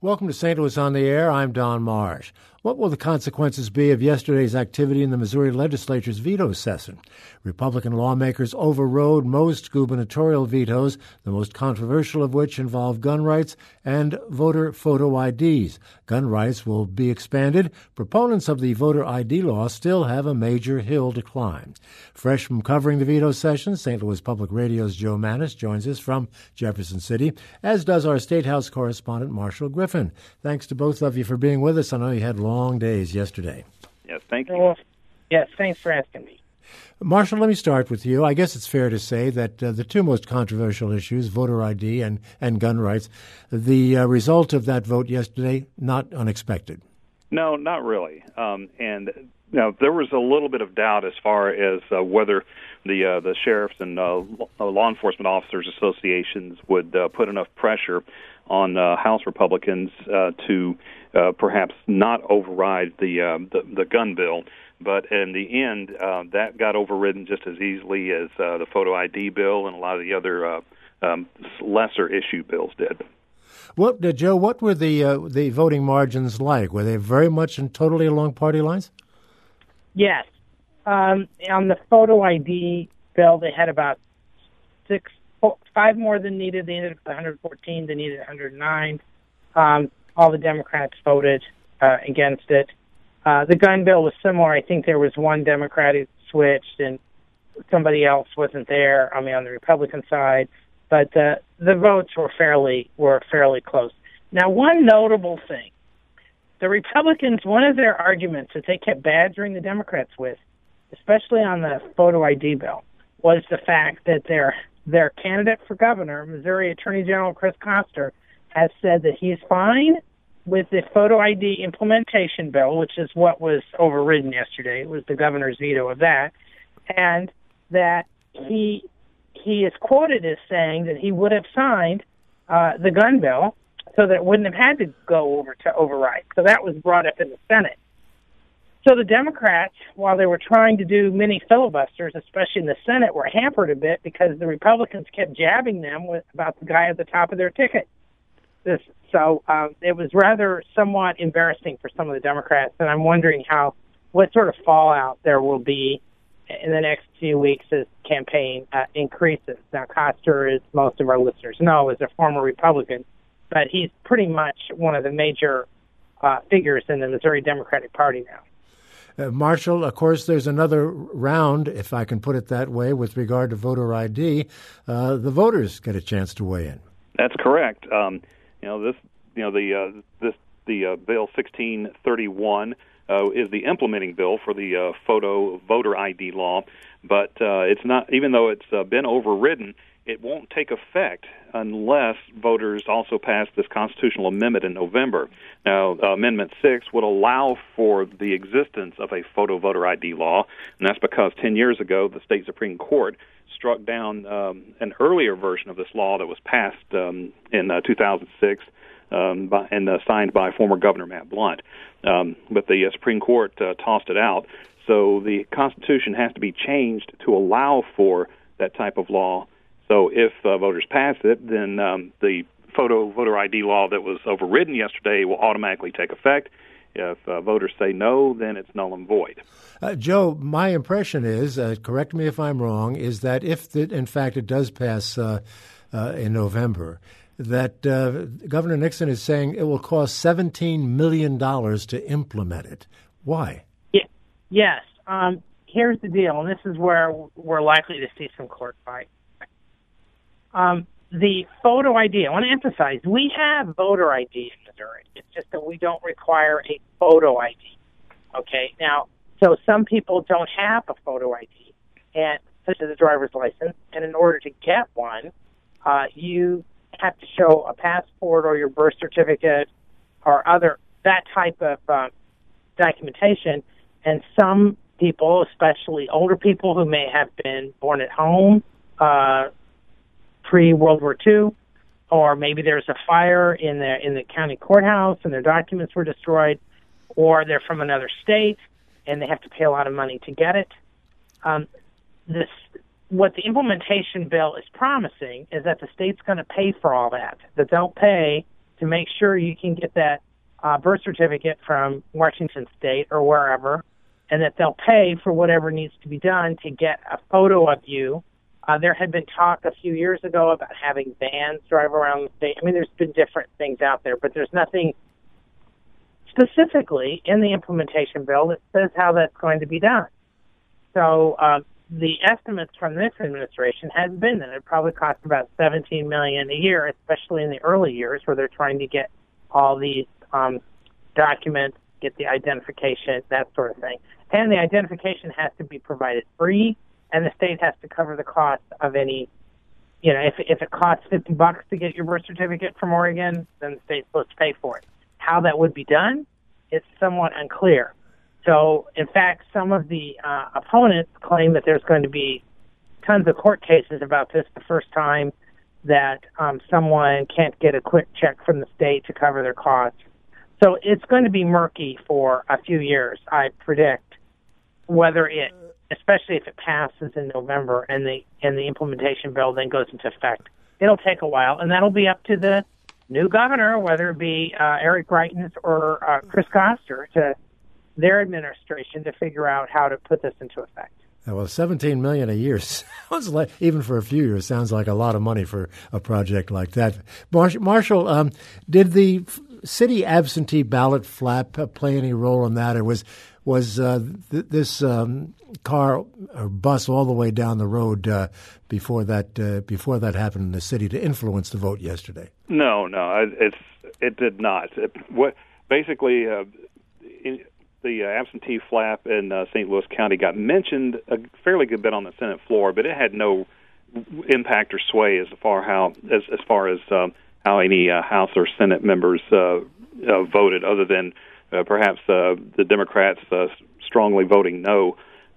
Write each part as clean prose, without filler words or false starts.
Welcome to St. Louis on the Air. I'm Don Marsh. What will the consequences be of yesterday's activity in the Missouri legislature's veto session? Republican lawmakers overrode most gubernatorial vetoes, the most controversial of which involve gun rights and voter photo IDs. Gun rights will be expanded. Proponents of the voter ID law still have a major hill to climb. Fresh from covering the veto session, St. Louis Public Radio's Joe Mannis joins us from Jefferson City, as does our State House correspondent Marshall Griffin. Thanks to both of you for being with us. I know you had long days yesterday. Yes, thank you. Yes, thanks for asking me. Marshall, let me start with you. I guess it's fair to say that the two most controversial issues, voter ID and gun rights, the result of that vote yesterday, not unexpected. No, not really. And there was a little bit of doubt as far as whether the sheriffs and law enforcement officers associations would put enough pressure on House Republicans to perhaps not override the gun bill. But in the end, that got overridden just as easily as the photo ID bill and a lot of the other lesser issue bills did. Joe, what were the voting margins like? Were they very much and totally along party lines? Yes. On the photo ID bill, they had about 5 more than needed. They needed 114. They needed 109. All the Democrats voted against it. The gun bill was similar. I think there was one Democrat who switched and somebody else wasn't there, on the Republican side. But the votes were fairly close. Now, one notable thing, the Republicans, one of their arguments that they kept badgering the Democrats with, especially on the photo ID bill, was the fact that their candidate for governor, Missouri Attorney General Chris Koster, has said that he's fine with the photo ID implementation bill, which is what was overridden yesterday. It was the governor's veto of that, and that he is quoted as saying that he would have signed the gun bill so that it wouldn't have had to go over to override. So that was brought up in the Senate. So the Democrats, while they were trying to do many filibusters, especially in the Senate, were hampered a bit because the Republicans kept jabbing them about the guy at the top of their ticket. So it was rather somewhat embarrassing for some of the Democrats, and I'm wondering what sort of fallout there will be in the next few weeks as campaign increases. Now, Koster, as most of our listeners know, is a former Republican, but he's pretty much one of the major figures in the Missouri Democratic Party now. Marshall, of course, there's another round, if I can put it that way, with regard to voter ID. The voters get a chance to weigh in. That's correct. The Bill 1631 is the implementing bill for the photo voter ID law, but it's not. Even though it's been overridden, it won't take effect unless voters also pass this constitutional amendment in November. Now, Amendment 6 would allow for the existence of a photo voter ID law, and that's because 10 years ago the state Supreme Court struck down an earlier version of this law that was passed in 2006 and signed by former Governor Matt Blunt. But the Supreme Court tossed it out. So the Constitution has to be changed to allow for that type of law. So if voters pass it, then the photo voter ID law that was overridden yesterday will automatically take effect. If voters say no, then it's null and void. Joe, my impression is, correct me if I'm wrong, is that if, in fact, it does pass in November, that Governor Nixon is saying it will cost $17 million to implement it. Why? Yes. Here's the deal, and this is where we're likely to see some court fight. The photo ID, I want to emphasize, we have voter ID in Missouri. It's just that we don't require a photo ID. Okay? Now, so some people don't have a photo ID, such as a driver's license, and in order to get one, you have to show a passport or your birth certificate or that type of documentation. And some people, especially older people who may have been born at home, pre-World War II, or maybe there's a fire in the county courthouse and their documents were destroyed, or they're from another state and they have to pay a lot of money to get it. What the implementation bill is promising is that the state's going to pay for all that they'll pay to make sure you can get that birth certificate from Washington State or wherever, and that they'll pay for whatever needs to be done to get a photo of you. There had been talk a few years ago about having vans drive around the state. I mean, there's been different things out there, but there's nothing specifically in the implementation bill that says how that's going to be done. So the estimates from this administration has been that it probably costs about $17 million a year, especially in the early years where they're trying to get all these documents, get the identification, that sort of thing. And the identification has to be provided free, and the state has to cover the cost of any, if it costs $50 to get your birth certificate from Oregon, then the state's supposed to pay for it. How that would be done, it's somewhat unclear. So, in fact, some of the opponents claim that there's going to be tons of court cases about this the first time that someone can't get a quick check from the state to cover their costs. So it's going to be murky for a few years, I predict, whether it, especially if it passes in November and the implementation bill then goes into effect. It'll take a while, and that'll be up to the new governor, whether it be Eric Greitens or Chris Koster, to their administration to figure out how to put this into effect. Well, $17 million a year sounds like, even for a few years, sounds like a lot of money for a project like that. Marshall, did the city absentee ballot flap play any role in that, or was this car or bus all the way down the road before that happened in the city to influence the vote yesterday? No, it did not. The absentee flap in St. Louis County got mentioned a fairly good bit on the Senate floor, but it had no impact or sway as far as how any House or Senate members voted, other than perhaps the Democrats strongly voting no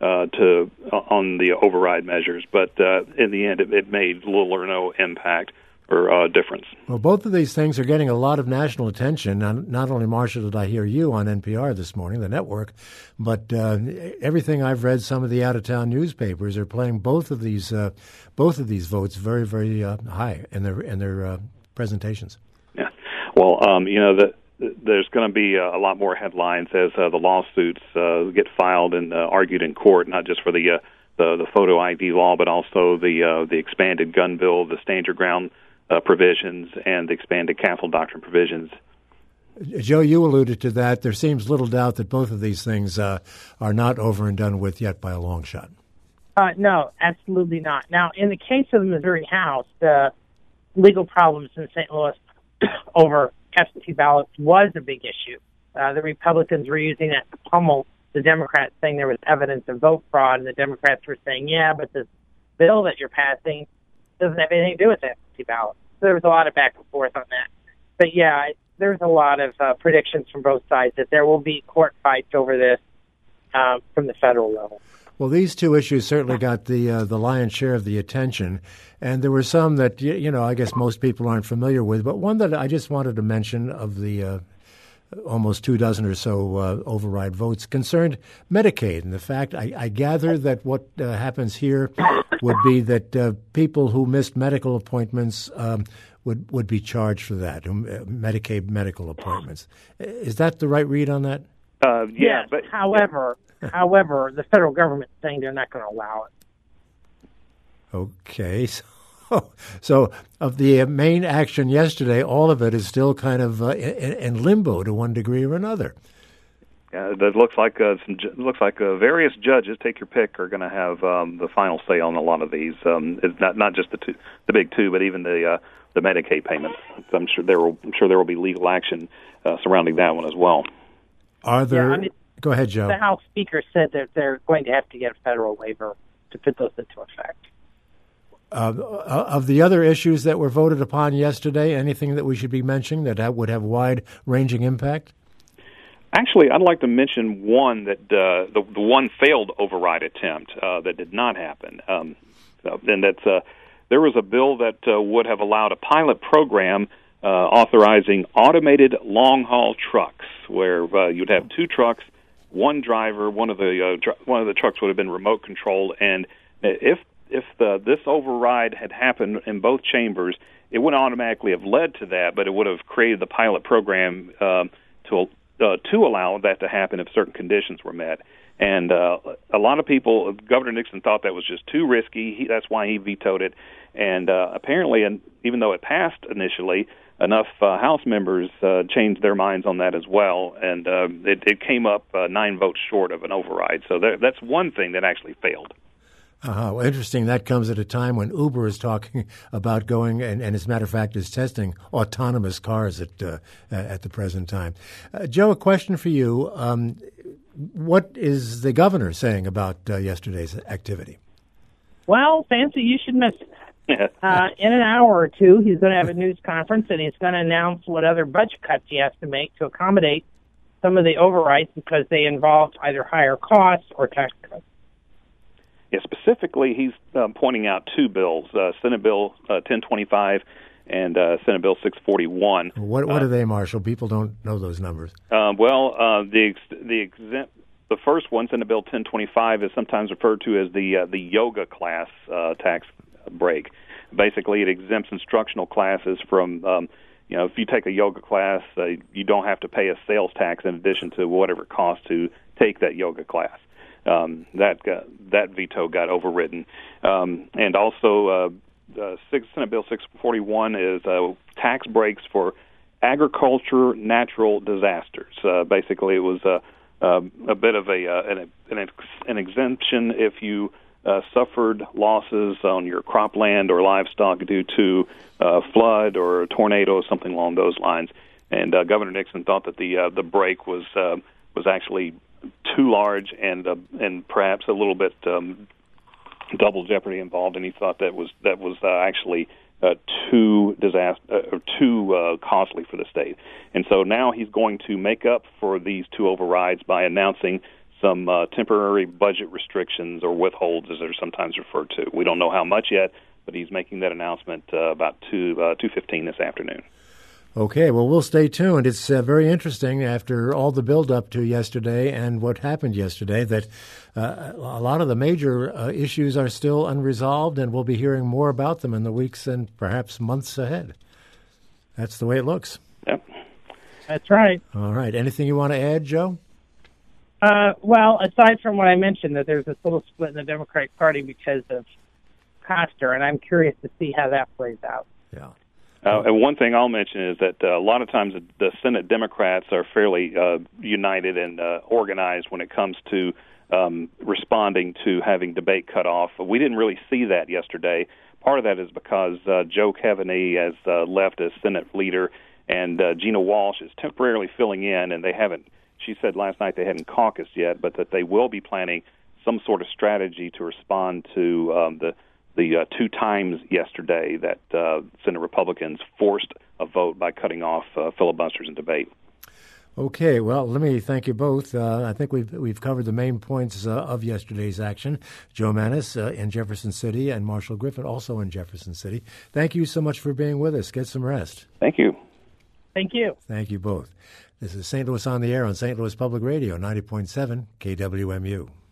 on the override measures. But in the end, it made little or no impact or difference. Well, both of these things are getting a lot of national attention. Not only, Marshall, did I hear you on NPR this morning, the network, but everything I've read, some of the out-of-town newspapers are playing both of these votes very, very high in their presentations. Yeah. Well, there's going to be a lot more headlines as the lawsuits get filed and argued in court, not just for the photo ID law, but also the expanded gun bill, the stand your ground provisions, and the expanded capital doctrine provisions. Joe, you alluded to that. There seems little doubt that both of these things are not over and done with yet by a long shot. No, absolutely not. Now, in the case of the Missouri House, the legal problems in St. Louis over absentee ballots was a big issue. The Republicans were using that to pummel the Democrats, saying there was evidence of vote fraud, and the Democrats were saying, yeah, but this bill that you're passing doesn't have anything to do with absentee ballots. So there was a lot of back and forth on that. But, yeah, there's a lot of predictions from both sides that there will be court fights over this from the federal level. Well, these two issues certainly got the lion's share of the attention, and there were some that, I guess most people aren't familiar with, but one that I just wanted to mention of the almost 24 or so override votes concerned Medicaid, and the fact I gather that what happens here would be that people who missed medical appointments would be charged for that, Medicaid medical appointments. Is that the right read on that? Yeah, yes, but however, the federal government's saying they're not going to allow it. Okay, so of the main action yesterday, all of it is still kind of in limbo to one degree or another. Yeah, that looks like various judges, take your pick, are going to have the final say on a lot of these. It's not just the big two, but even the Medicaid payments. I'm sure there will be legal action surrounding that one as well. Are there? Yeah, go ahead, Joe. The House Speaker said that they're going to have to get a federal waiver to put those into effect. Of the other issues that were voted upon yesterday, anything that we should be mentioning that would have wide-ranging impact? Actually, I'd like to mention one that the one failed override attempt that did not happen, and that's there was a bill that would have allowed a pilot program authorizing automated long-haul trucks, where you'd have two trucks, one driver. One of the trucks would have been remote controlled, and if this override had happened in both chambers, it wouldn't automatically have led to that, but it would have created the pilot program to allow that to happen if certain conditions were met. And a lot of people, Governor Nixon thought that was just too risky. That's why he vetoed it. And apparently, and even though it passed initially, enough House members changed their minds on that as well, and it came up 9 votes short of an override. So that's one thing that actually failed. Well, interesting. That comes at a time when Uber is talking about going, and as a matter of fact, is testing autonomous cars at the present time. Joe, a question for you. What is the governor saying about yesterday's activity? Well, Fancy, you should miss it. In an hour or two, he's going to have a news conference, and he's going to announce what other budget cuts he has to make to accommodate some of the overrides because they involve either higher costs or tax cuts. Yeah, specifically, he's pointing out 2 bills, Senate Bill 1025 and Senate Bill 641. What are they, Marshall? People don't know those numbers. The first one, Senate Bill 1025, is sometimes referred to as the yoga class tax break. Basically, it exempts instructional classes from, if you take a yoga class, you don't have to pay a sales tax in addition to whatever it costs to take that yoga class. That veto got overridden. And also, Senate Bill 641 is tax breaks for agriculture natural disasters. Basically, it was a bit of an exemption if you suffered losses on your cropland or livestock due to flood or a tornado, something along those lines. And Governor Nixon thought that the break was actually too large and perhaps a little bit double jeopardy involved, and he thought that was actually too costly for the state. And so now he's going to make up for these 2 overrides by announcing some temporary budget restrictions or withholds, as they're sometimes referred to. We don't know how much yet, but he's making that announcement about 2:15 this afternoon. Okay, well, we'll stay tuned. It's very interesting after all the build-up to yesterday and what happened yesterday that a lot of the major issues are still unresolved, and we'll be hearing more about them in the weeks and perhaps months ahead. That's the way it looks. Yep. That's right. All right. Anything you want to add, Joe? Well, aside from what I mentioned, that there's this little split in the Democratic Party because of Koster, and I'm curious to see how that plays out. Yeah. And one thing I'll mention is that a lot of times the Senate Democrats are fairly united and organized when it comes to responding to having debate cut off. We didn't really see that yesterday. Part of that is because Joe Keaveney has left as Senate leader, and Gina Walsh is temporarily filling in, and they haven't. She said last night they hadn't caucused yet, but that they will be planning some sort of strategy to respond to the 2 times yesterday that Senate Republicans forced a vote by cutting off filibusters in debate. Okay, well, let me thank you both. I think we've covered the main points of yesterday's action. Joe Mannies in Jefferson City and Marshall Griffin also in Jefferson City. Thank you so much for being with us. Get some rest. Thank you. Thank you. Thank you both. This is St. Louis on the Air on St. Louis Public Radio, 90.7 KWMU.